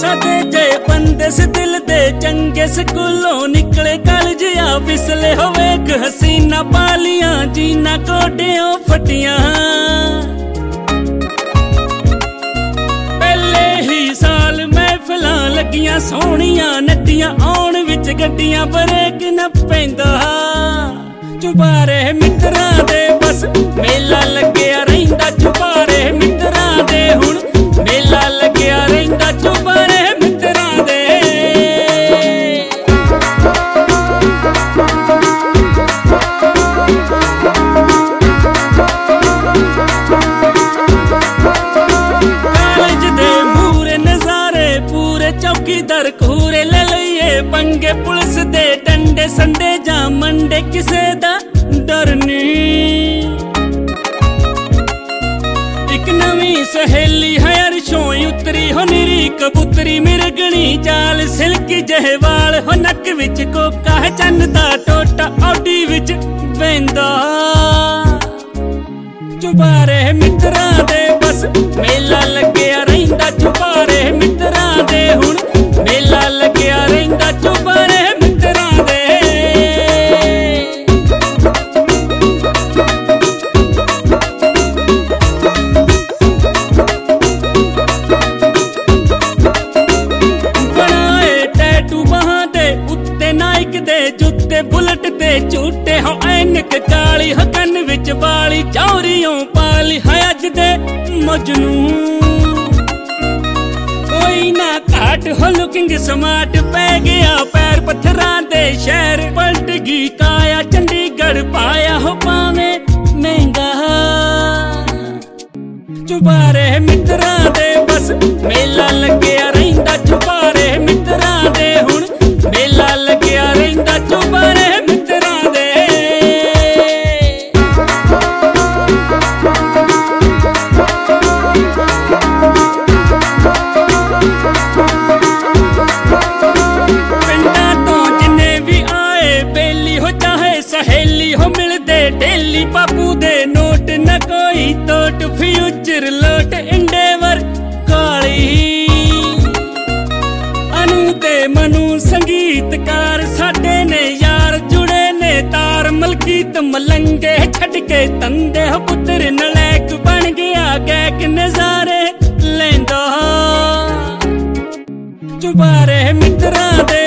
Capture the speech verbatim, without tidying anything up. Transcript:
सादे जे बंदे से दिल दे चंगे स्कूलों निकले कॉलेज आ फिसले हो वेख हसीना पालियां जीना कोटियों फटियां पहले ही साल महफिलां लगियां सोहणियां नदियां आउण विच गड्डियां ब्रेक न पैंदा चुबारे मित्रां दे बस मेला लग्या रहिंदा चुबारे मित्रां दे हुण मेला लग्या रहिंदा चुबारे मित्रां दे कालेज दे मूरे नजारे पूरे चौकीदार खूरे ले लईए पंगे पुलिस दे डंडे संडे जा मंडे किसे दा डर नहीं एक नवी सहेली है अरशों उतरी हो निरी कबूतरी मिरगनी चाल सिल्की जहवाल हो नक विच कोका है चन्न दा टोटा औडी विच बैंदा चुबारे मित्रां दे बस मेला लग्या रहिंदा चुबारे मित्रां दे हुण मेला लग्या रहिंदा चुबारे मित्रां दे जुत्ते बुलट दे झूटे हो ऐनक काली हो कन विच बाली चौरियों पाली है अज दे मजनू कोई ना घाट हो लुकिंग स्मार्ट पै गया पैर पत्थरां दे शहर पलट गई काया चंडीगढ़ पाया हो पावे महंगा चुबारे मित्रां दे बस मेला लग्या रहिंदा चुबारे मित्रां दे हुण मेला लग्या रहिंदा चुबारे मित्रां दे पिंडां तो जिन्ने भी आए बेली हो चाहे सहेली हो मिलदे डेली बापू दे नोट न कोई तोट फ्यूचर लोट इंडेवर काली अनु ते मनु संगीतकार साडे ने यार जुड़े ने तार मलकीत मलंगे छड़ के तंदे हो पुत्र नलैक बन गया गैक नजारे लेंदा चुबारे मित्रां दे